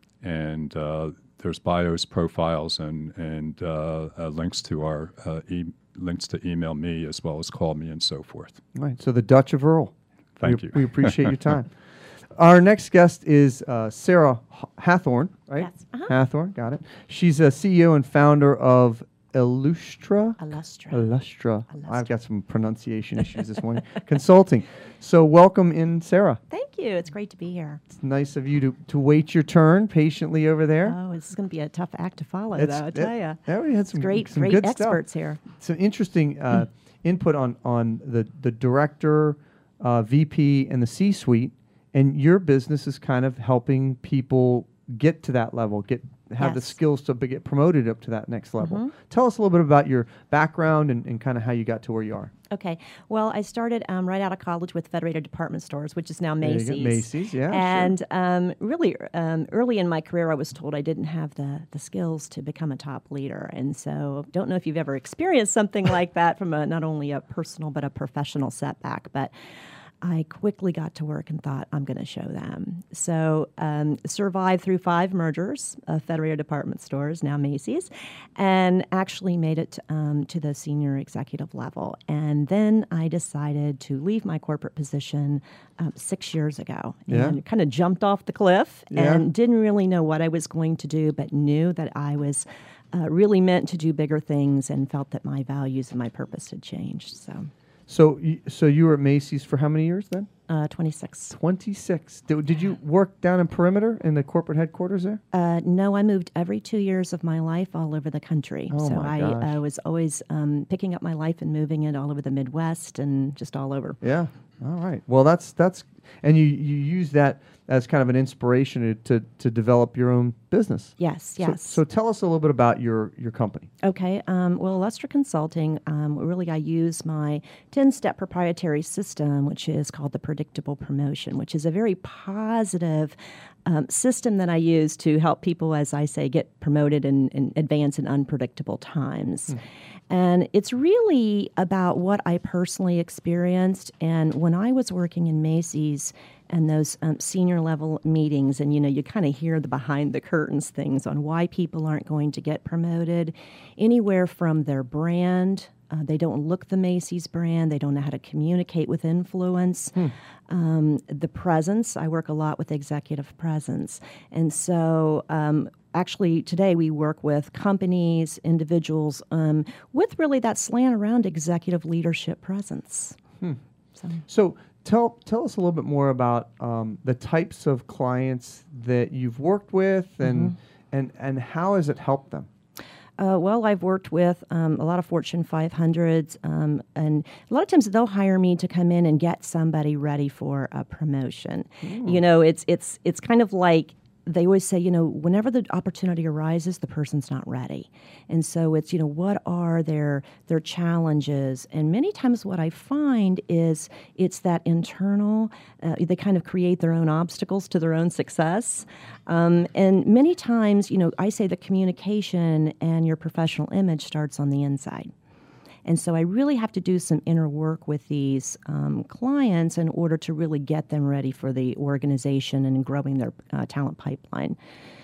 And uh, there's bios, profiles, and, and uh, uh, links to our uh, e- links to email me as well as call me and so forth. All right. So the Dutch of Earl. Thank we, you. We appreciate your time. Our next guest is uh, Sarah Hathorn, right? Yes. Uh-huh. Hathorn, got it. She's a C E O and founder of Illustra. Illustra. Illustra. Illustra. I've got some pronunciation issues this morning. Consulting. So welcome in, Sarah. Thank you. It's great to be here. It's nice of you to, to wait your turn patiently over there. Oh, this is going to be a tough act to follow, It's- though, I tell it- you. Yeah, we had some Great, some great good experts stuff. here. Some interesting uh, input on on the the director, uh, V P, and the C-suite. And your business is kind of helping people get to that level, get have the Yes. skills to be, get promoted up to that next level. Mhm. Tell us a little bit about your background and, and kind of how you got to where you are. Okay. Well, I started um, right out of college with Federated Department Stores, which is now There you Macy's. go. Macy's, yeah. And um, really, um, early in my career, I was told I didn't have the, the skills to become a top leader. And so don't know if you've ever experienced something like that from a, not only a personal but a professional setback. But I quickly got to work and thought, I'm going to show them. So um, survived through five mergers of Federated Department Stores, now Macy's, and actually made it um, to the senior executive level. And then I decided to leave my corporate position um, six years ago Yeah. and kind of jumped off the cliff Yeah. and didn't really know what I was going to do, but knew that I was uh, really meant to do bigger things and felt that my values and my purpose had changed. So. So, you, so you were at Macy's for how many years then? Uh, twenty-six. twenty-six. Did, did you work down in Perimeter in the corporate headquarters there? Uh, no, I moved every two years of my life all over the country. Oh, so my I gosh. uh, was always um, picking up my life and moving it all over the Midwest and just all over. Yeah. All right. Well, that's that's and you you use that as kind of an inspiration to to, to develop your own business. Yes, So- yes. So, tell us a little bit about your your company. Okay. Um, well, Illustra Consulting, um, really I use my ten-step proprietary system, which is called the Predictable Promotion, which is a very positive um, system that I use to help people, as I say, get promoted and, and advance in unpredictable times. And it's really about what I personally experienced. And when I was working in Macy's and those um, senior level meetings, and you know, you kind of hear the behind the curtains things on why people aren't going to get promoted, anywhere from their brand. Uh, they don't look the Macy's brand. They don't know how to communicate with influence. Hmm. Um, the presence. I work a lot with executive presence. And so um, actually today we work with companies, individuals, um, with really that slant around executive leadership presence. Hmm. So, So tell tell us a little bit more about um, the types of clients that you've worked with, and Mm-hmm. and and how has it helped them? Uh, well, I've worked with um, a lot of Fortune five hundreds, um, and a lot of times they'll hire me to come in and get somebody ready for a promotion. You know, it's it's it's kind of like they always say, you know, whenever the opportunity arises, the person's not ready. And so it's, you know, what are their their challenges? And many times what I find is it's that internal, uh, they kind of create their own obstacles to their own success. Um, and many times, you know, I say the communication and your professional image starts on the inside. And so I really have to do some inner work with these um, clients in order to really get them ready for the organization and growing their uh, talent pipeline.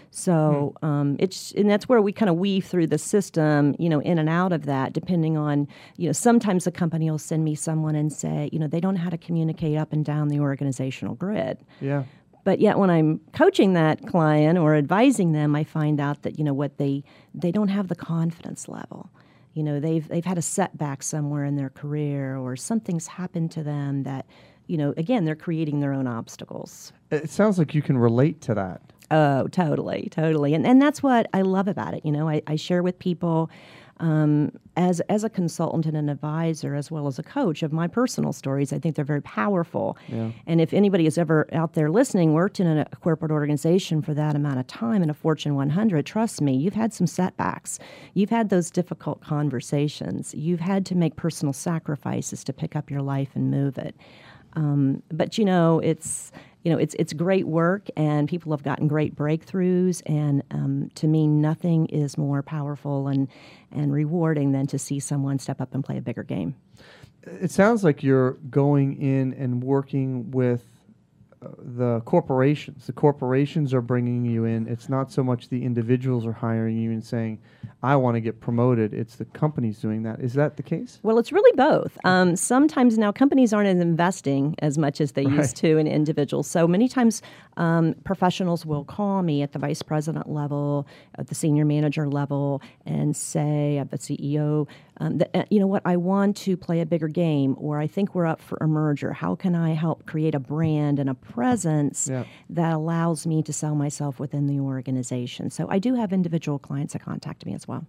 So hmm. um, it's and that's where we kind of weave through the system, you know, in and out of that, depending on, you know, sometimes a company will send me someone and say, you know, they don't know how to communicate up and down the organizational grid. Yeah. But yet when I'm coaching that client or advising them, I find out that, you know, what they they don't have the confidence level. You know, they've they've had a setback somewhere in their career or something's happened to them that, you know, again, they're creating their own obstacles. It sounds like you can relate to that. Oh, totally, totally. And and that's what I love about it. You know, I, I share with people um, as as a consultant and an advisor as well as a coach of my personal stories. I think they're very powerful. Yeah. And if anybody is ever out there listening, worked in a corporate organization for that amount of time in a Fortune one hundred, trust me, you've had some setbacks. You've had those difficult conversations. You've had to make personal sacrifices to pick up your life and move it. Um, but, you know, it's... You know, it's it's great work, and people have gotten great breakthroughs. And um, to me, nothing is more powerful and and rewarding than to see someone step up and play a bigger game. It sounds like you're going in and working with uh, the corporations. The corporations are bringing you in. It's not so much the individuals are hiring you and saying, I want to get promoted. It's the companies doing that. Is that the case? Well, it's really both. Um, sometimes now companies aren't investing as much as they Right. used to in individuals. So many times um, professionals will call me at the vice president level, at the senior manager level, and say, at the C E O, um, that, uh, you know what, I want to play a bigger game, or I think we're up for a merger. How can I help create a brand and a presence Yeah. that allows me to sell myself within the organization? So I do have individual clients that contact me as well.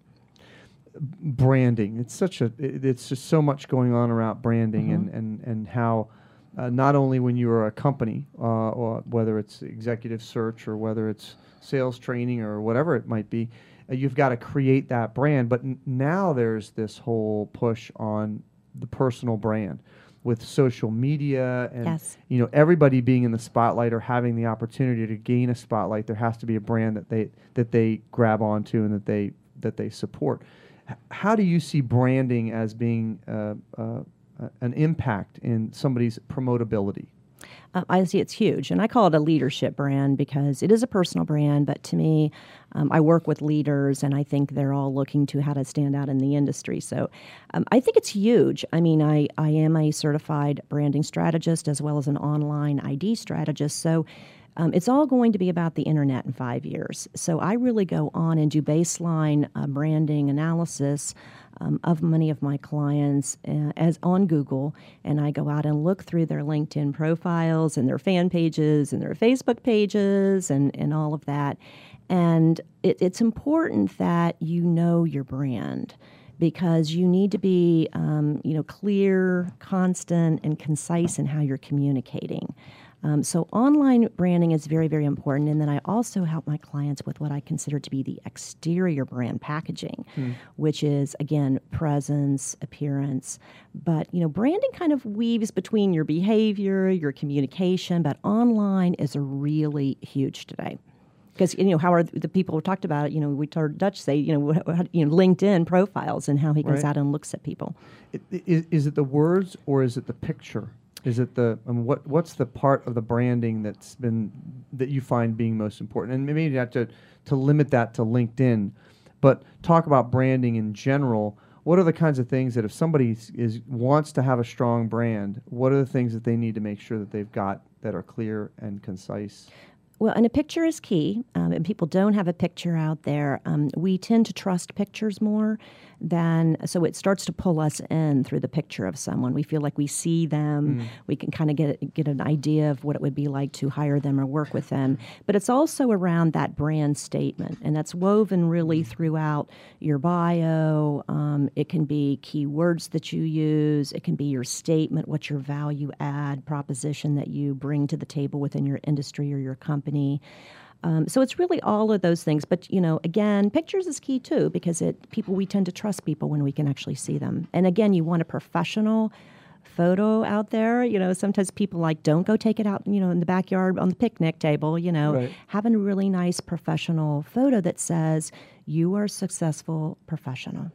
Branding. It's such a. It, it's just so much going on around branding Mm-hmm. and and and how. Uh, not only when you're a company, uh, or whether it's executive search or whether it's sales training or whatever it might be, uh, you've got to create that brand. But n- now there's this whole push on the personal brand with social media and Yes. you know everybody being in the spotlight or having the opportunity to gain a spotlight. There has to be a brand that they that they grab onto and that they that they support. H- how do you see branding as being uh, uh, Uh, an impact in somebody's promotability? Uh, I see it's huge, and I call it a leadership brand because it is a personal brand, but to me, um, I work with leaders, and I think they're all looking to how to stand out in the industry. So um, I think it's huge. I mean, I, I am a certified branding strategist as well as an online I D strategist, so Um, it's all going to be about the internet in five years. So I really go on and do baseline uh, branding analysis um, of many of my clients uh, as on Google, and I go out and look through their LinkedIn profiles and their fan pages and their Facebook pages and, and all of that. And it, it's important that you know your brand, because you need to be, um, you know, clear, constant, and concise in how you're communicating. Um, so online branding is very, very important. And then I also help my clients with what I consider to be the exterior brand packaging, hmm. which is, again, presence, appearance. But, you know, branding kind of weaves between your behavior, your communication, but online is really huge today. Because, you know, how are the people who talked about it, you know, we heard Dutch say, you know, how, you know, LinkedIn profiles and how he goes Right. out and looks at people. It, is, is it the words or is it the picture? Is it the I mean, what what's the part of the branding that's been that you find being most important? And maybe not to to limit that to LinkedIn, but talk about branding in general. What are the kinds of things that if somebody is, is wants to have a strong brand, what are the things that they need to make sure that they've got that are clear and concise? Well, and a picture is key, um, and people don't have a picture out there. Um, we tend to trust pictures more than, so it starts to pull us in through the picture of someone. We feel like we see them. Mm. We can kind of get get an idea of what it would be like to hire them or work with them. But it's also around that brand statement, and that's woven really throughout your bio. Um, it can be keywords that you use. It can be your statement, what's your value add proposition that you bring to the table within your industry or your company. company. Um, so it's really all of those things. But, you know, again, pictures is key too, because it people we tend to trust people when we can actually see them. And again, you want a professional photo out there. You know, sometimes people like, don't go take it out, you know, in the backyard on the picnic table, you know. Right. Having a really nice professional photo that says you are a successful professional.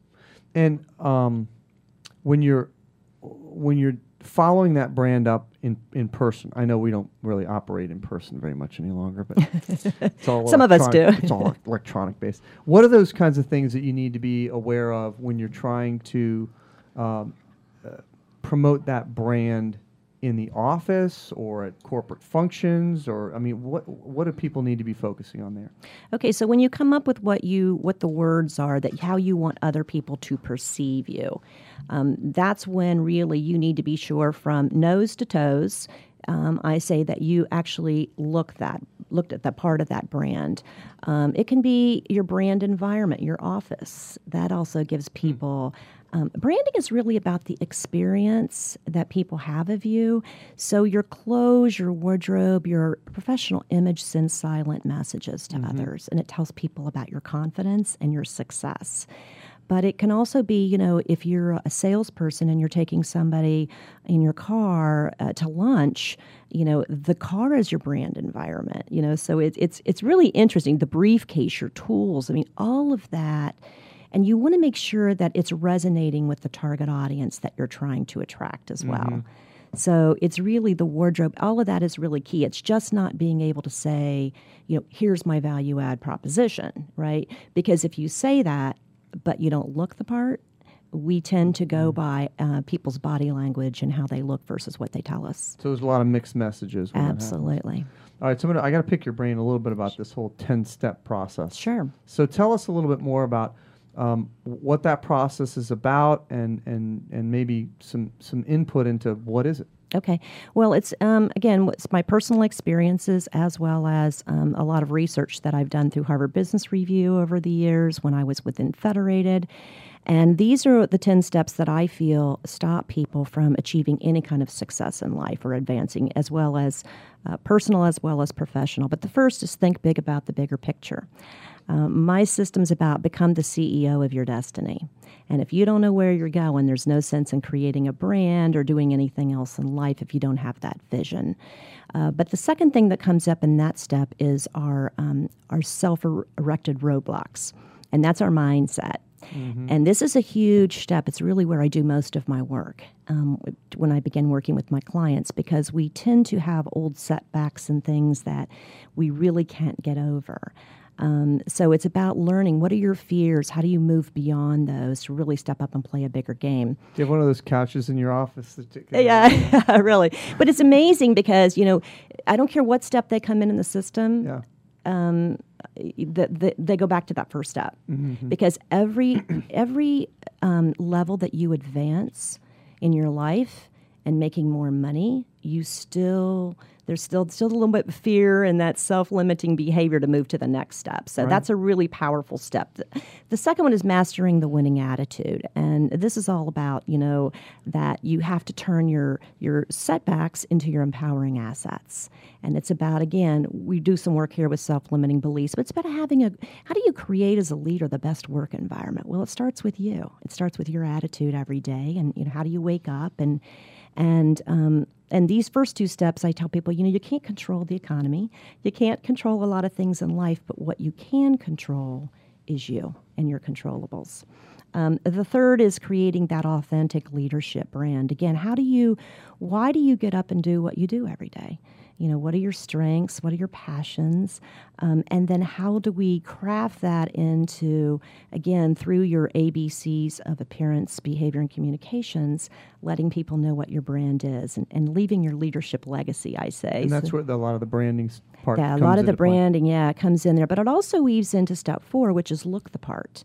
And um, when you're when you're following that brand up in, in person, I know we don't really operate in person very much any longer, but it's all Some of us do. It's all electronic based. What are those kinds of things that you need to be aware of when you're trying to um, uh, promote that brand in the office or at corporate functions? Or, I mean, what what do people need to be focusing on there? Okay, so when you come up with what you what the words are, that how you want other people to perceive you, um, that's when really you need to be sure from nose to toes. Um, I say that you actually look that looked at that part of that brand. Um, it can be your brand environment, your office. That also gives people. Um, branding is really about the experience that people have of you. So your clothes, your wardrobe, your professional image sends silent messages to mm-hmm. others, and it tells people about your confidence and your success. But it can also be, you know, if you're a salesperson and you're taking somebody in your car uh, to lunch, you know, the car is your brand environment, you know. So it, it's it's really interesting. The briefcase, your tools, I mean, all of that. And you want to make sure that it's resonating with the target audience that you're trying to attract as well. Mm-hmm. So it's really the wardrobe. All of that is really key. It's just not being able to say, you know, here's my value add proposition, right? Because if you say that, but you don't look the part, we tend to go by uh, people's body language and how they look versus what they tell us. So there's a lot of mixed messages. When Absolutely. All right, so I'm gonna, I got to pick your brain a little bit about this whole ten-step process. Sure. So tell us a little bit more about Um, what that process is about, and, and, and maybe some some input into what is it. Okay. Well, it's, um, again, it's my personal experiences as well as um, a lot of research that I've done through Harvard Business Review over the years when I was within Federated. And these are the ten steps that I feel stop people from achieving any kind of success in life or advancing, as well as uh, personal as well as professional. But the first is think big about the bigger picture. Um, my system's about become the C E O of your destiny. And if you don't know where you're going, there's no sense in creating a brand or doing anything else in life if you don't have that vision. Uh, but the second thing that comes up in that step is our um, our self-erected roadblocks, and that's our mindset. Mm-hmm. And this is a huge step. It's really where I do most of my work um, when I begin working with my clients, because we tend to have old setbacks and things that we really can't get over. Um, so it's about learning, what are your fears? How do you move beyond those to really step up and play a bigger game? Do you have one of those couches in your office? That you yeah, really. But it's amazing because, you know, I don't care what step they come in in the system. Yeah. Um, the, the, they go back to that first step. Mm-hmm. Because every every um, level that you advance in your life and making more money, you still... There's still still a little bit of fear and that self-limiting behavior to move to the next step. So right. That's a really powerful step. The, the second one is mastering the winning attitude. And this is all about, you know, that you have to turn your, your setbacks into your empowering assets. And it's about, again, we do some work here with self-limiting beliefs, but it's about having a, how do you create as a leader the best work environment? Well, it starts with you. It starts with your attitude every day. And, you know, how do you wake up? And, and, um, And these first two steps, I tell people, you know, you can't control the economy. You can't control a lot of things in life, but what you can control is you and your controllables. Um, the third is creating that authentic leadership brand. Again, how do you, why do you get up and do what you do every day? You know, what are your strengths? What are your passions? Um, and then how do we craft that into, again, through your A B Cs of appearance, behavior, and communications, letting people know what your brand is and, and leaving your leadership legacy, I say. And that's so, where the, a lot of the branding part yeah, comes a lot of the play. branding, yeah, comes in there. But it also weaves into step four, which is look the part.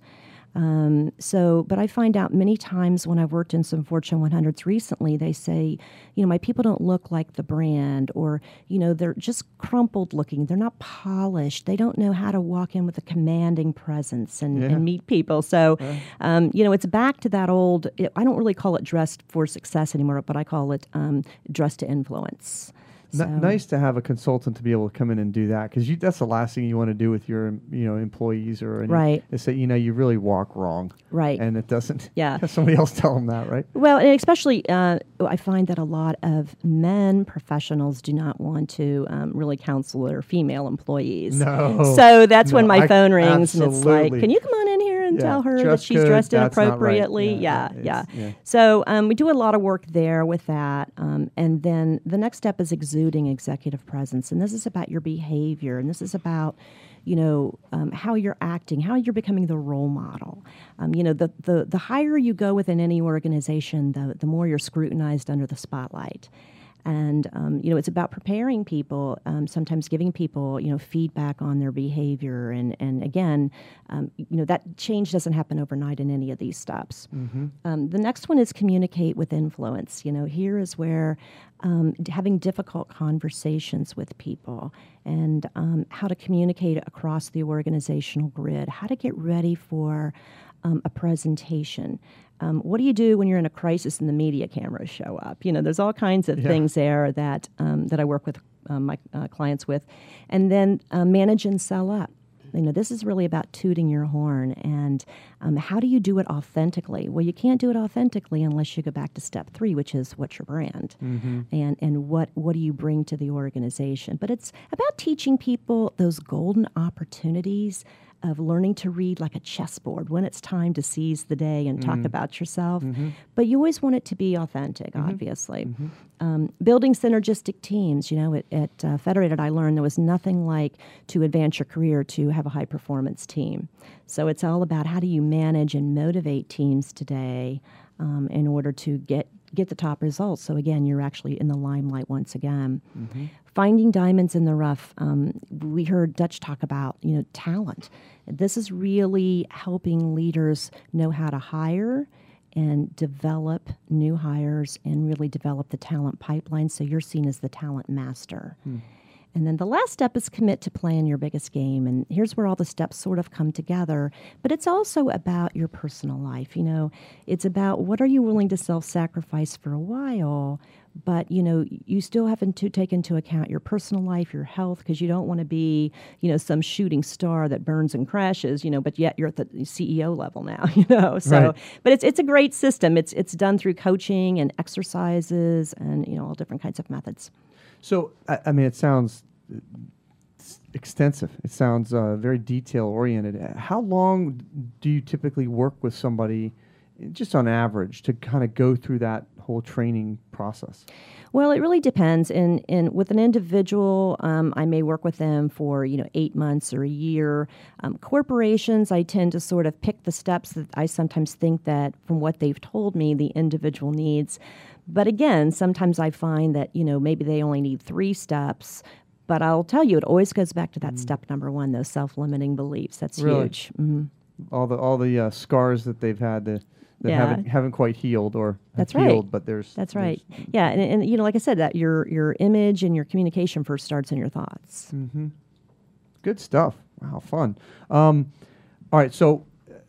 Um, so, but I find out many times when I've worked in some Fortune one hundreds recently, they say, you know, my people don't look like the brand, or, you know, they're just crumpled looking. They're not polished. They don't know how to walk in with a commanding presence and, yeah. and meet people. So, yeah. um, you know, it's back to that old, I don't really call it dressed for success anymore, but I call it um, dressed to influence. So. N- nice to have a consultant to be able to come in and do that, because that's the last thing you want to do with your you know employees or any, right. is say you know you really walk wrong, right, and it doesn't. Yeah, have somebody else tell them that, right? Well, and especially uh, I find that a lot of men professionals do not want to um, really counsel their female employees. No, so that's no, when my I, phone rings absolutely. and it's like, can you come on in here and yeah, tell her that she's code, dressed that's not right. inappropriately? Yeah, yeah, yeah. yeah. yeah. So um, we do a lot of work there with that, um, and then the next step is exuding executive presence, and this is about your behavior, and this is about, you know, um, how you're acting, how you're becoming the role model. Um, you know, the, the the higher you go within any organization, the the more you're scrutinized under the spotlight. And, um, you know, it's about preparing people, um, sometimes giving people, you know, feedback on their behavior. And, and again, um, you know, that change doesn't happen overnight in any of these steps. Mm-hmm. Um, the next one is communicate with influence. You know, here is where um, having difficult conversations with people and um, how to communicate across the organizational grid, how to get ready for um, a presentation. Um, what do you do when you're in a crisis and the media cameras show up? You know, there's all kinds of yeah. things there that um, that I work with um, my uh, clients with. And then uh, manage and sell up. You know, this is really about tooting your horn. And um, how do you do it authentically? Well, you can't do it authentically unless you go back to step three, which is what's your brand, mm-hmm. and and what what do you bring to the organization? But it's about teaching people those golden opportunities of learning to read like a chessboard when it's time to seize the day and talk mm-hmm. about yourself. Mm-hmm. But you always want it to be authentic, mm-hmm. obviously. Mm-hmm. Um, building synergistic teams. You know, at, at uh, Federated, I learned there was nothing like to advance your career to have a high-performance team. So it's all about how do you manage and motivate teams today um, in order to get get the top results. So again, you're actually in the limelight once again. Mm-hmm. Finding diamonds in the rough. Um, we heard Dutch talk about, you know, talent. This is really helping leaders know how to hire and develop new hires and really develop the talent pipeline so you're seen as the talent master. Hmm. And then the last step is commit to playing your biggest game. And here's where all the steps sort of come together. But it's also about your personal life. You know, it's about what are you willing to self-sacrifice for a while, but, you know, you still have to take into account your personal life, your health, because you don't want to be, you know, some shooting star that burns and crashes, you know, but yet you're at the C E O level now, you know. So, right. but it's it's a great system. It's it's done through coaching and exercises and, you know, all different kinds of methods. So, I, I mean, it sounds extensive. It sounds uh, very detail-oriented. How long do you typically work with somebody, just on average, to kind of go through that whole training process? Well, it really depends. In in with an individual, um, I may work with them for you know eight months or a year. Um, corporations, I tend to sort of pick the steps that I sometimes think that from what they've told me the individual needs. But again, sometimes I find that you know maybe they only need three steps. But I'll tell you, it always goes back to that mm. step number one, those self-limiting beliefs. That's really? huge. Mm-hmm. All the all the uh, scars that they've had to, that yeah. haven't haven't quite healed or that's have right. healed, but there's that's there's, right. Yeah, and, and you know, like I said, that your your image and your communication first starts in your thoughts. Mm-hmm. Good stuff. Wow, fun. Um, all right, so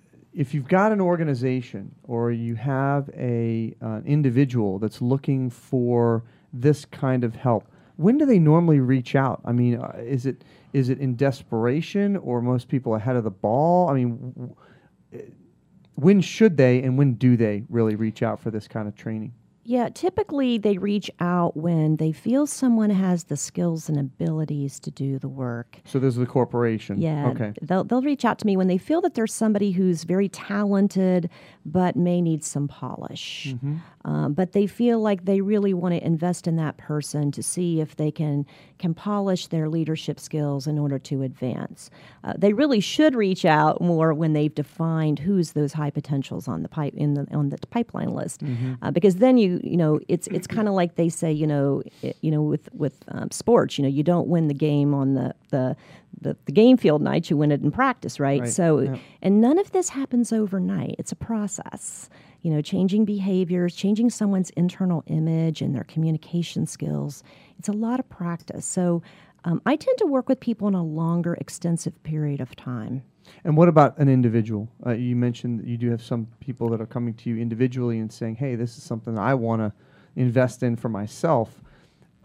if you've got an organization or you have a uh, individual that's looking for this kind of help, when do they normally reach out? I mean, uh, is it is it in desperation or most people ahead of the ball? I mean, w- w- when should they and when do they really reach out for this kind of training? Yeah, typically they reach out when they feel someone has the skills and abilities to do the work. So this is the corporation. Yeah. Okay. They'll they'll reach out to me when they feel that there's somebody who's very talented but may need some polish. Mm-hmm. Um, but they feel like they really want to invest in that person to see if they can can polish their leadership skills in order to advance. Uh, they really should reach out more when they've defined who's those high potentials on the pipe in the on the pipeline list, mm-hmm. uh, because then you you know it's it's kind of like they say you know it, you know with with um, sports, you know, you don't win the game on the the The, the game field night, you win it in practice, right? right. So, yeah. and none of this happens overnight. It's a process. You know, changing behaviors, changing someone's internal image and their communication skills. It's a lot of practice. So um, I tend to work with people in a longer, extensive period of time. And what about an individual? Uh, you mentioned that you do have some people that are coming to you individually and saying, hey, this is something I want to invest in for myself.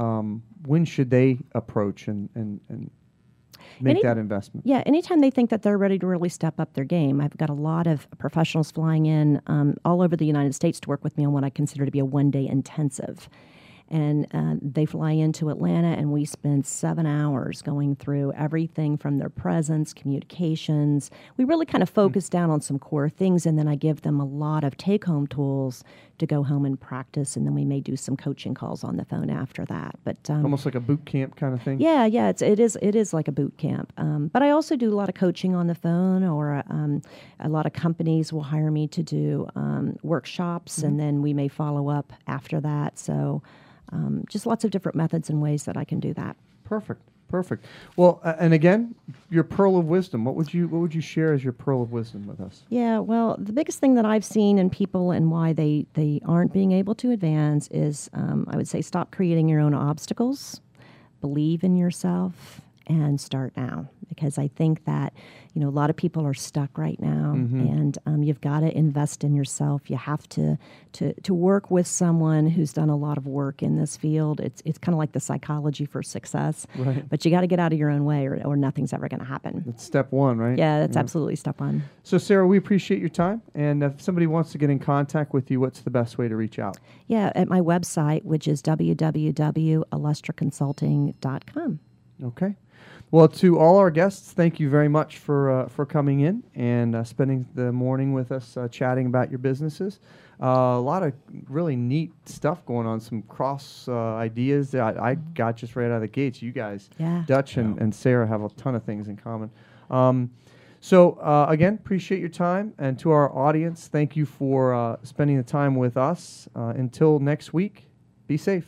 um, when should they approach and, and, and make Any, that investment? Yeah, anytime they think that they're ready to really step up their game. I've got a lot of professionals flying in um, all over the United States to work with me on what I consider to be a one-day intensive. And uh, they fly into Atlanta, and we spend seven hours going through everything from their presence, communications. We really kind of focus mm-hmm. down on some core things, and then I give them a lot of take-home tools to go home and practice, and then we may do some coaching calls on the phone after that. But um, almost like a boot camp kind of thing. Yeah, yeah, it's it is it is like a boot camp. Um, but I also do a lot of coaching on the phone, or um, a lot of companies will hire me to do um, workshops, mm-hmm. and then we may follow up after that. So. Um, just lots of different methods and ways that I can do that. Perfect, perfect. Well, uh, and again, your pearl of wisdom. What would you What would you share as your pearl of wisdom with us? Yeah, well, the biggest thing that I've seen in people and why they they aren't being able to advance is, um, I would say, stop creating your own obstacles, believe in yourself, and start now. Because I think that, you know, a lot of people are stuck right now, mm-hmm. and um, you've got to invest in yourself. You have to, to to work with someone who's done a lot of work in this field. It's it's kind of like the psychology for success, right. But you got to get out of your own way, or, or nothing's ever going to happen. That's step one, right? Yeah, that's yeah. absolutely step one. So, Sarah, we appreciate your time, and if somebody wants to get in contact with you, what's the best way to reach out? Yeah, at my website, which is w w w dot alestra consulting dot com. Okay. Well, to all our guests, thank you very much for uh, for coming in and uh, spending the morning with us, uh, chatting about your businesses. Uh, a lot of really neat stuff going on, some cross uh, ideas that I, I got just right out of the gates. You guys, yeah. Dutch and, Yeah. and Sarah, have a ton of things in common. Um, so, uh, again, appreciate your time. And to our audience, thank you for uh, spending the time with us. Uh, until next week, be safe.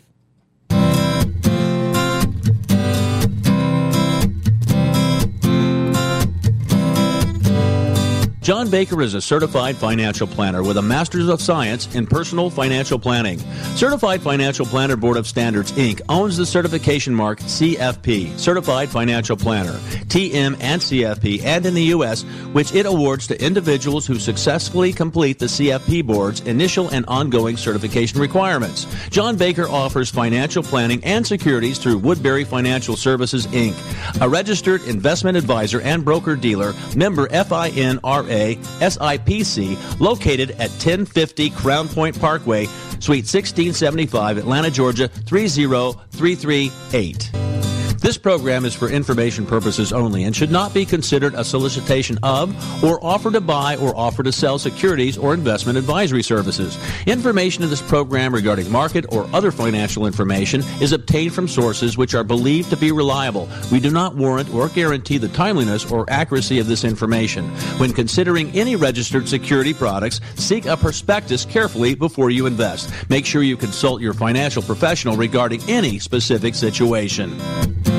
John Baker is a certified financial planner with a Master's of Science in Personal Financial Planning. Certified Financial Planner Board of Standards, Incorporated owns the certification mark C F P, Certified Financial Planner, T M and C F P, and in the U S, which it awards to individuals who successfully complete the C F P Board's initial and ongoing certification requirements. John Baker offers financial planning and securities through Woodbury Financial Services, Incorporated, a registered investment advisor and broker-dealer, member F I N R A S I P C, located at ten fifty Crown Point Parkway, Suite sixteen seventy-five, Atlanta, Georgia three zero three three eight. This program is for information purposes only and should not be considered a solicitation of or offer to buy or offer to sell securities or investment advisory services. Information in this program regarding market or other financial information is obtained from sources which are believed to be reliable. We do not warrant or guarantee the timeliness or accuracy of this information. When considering any registered security products, seek a prospectus carefully before you invest. Make sure you consult your financial professional regarding any specific situation.